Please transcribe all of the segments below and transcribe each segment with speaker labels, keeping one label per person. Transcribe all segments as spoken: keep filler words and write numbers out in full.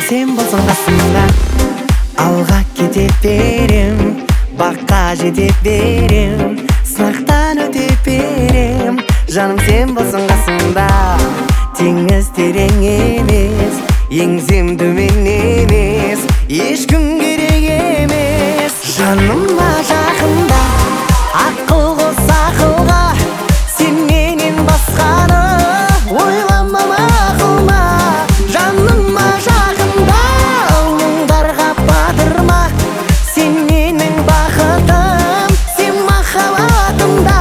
Speaker 1: сен болсаң қасымда, алға кете берем, баққа жете берем, сынақтан өте берем. Жаным сен болсаң қасымда, теңіз терең емес, еңсем төмен емес, ешкім керек емес. Жаныма жақында, ақыл қос ақылға, сен менен басқаны ойлама мақұлма. Жаныма жақында, мұңдарға батырма, сен менің бақытым, сен махаббатымда.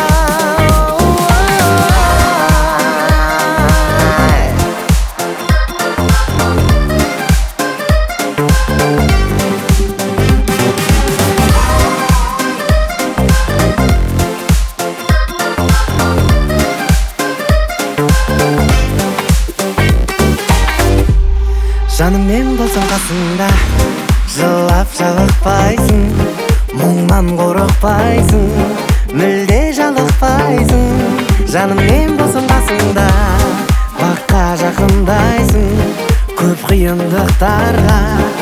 Speaker 1: Жаным мен болсам қасыңда, жылап жалықпайсың, мұңнан қорықпайсың, мүлде жалықпайсың. Жаным мен болсам қасыңда, баққа жақындайсың, көп қиындықтарға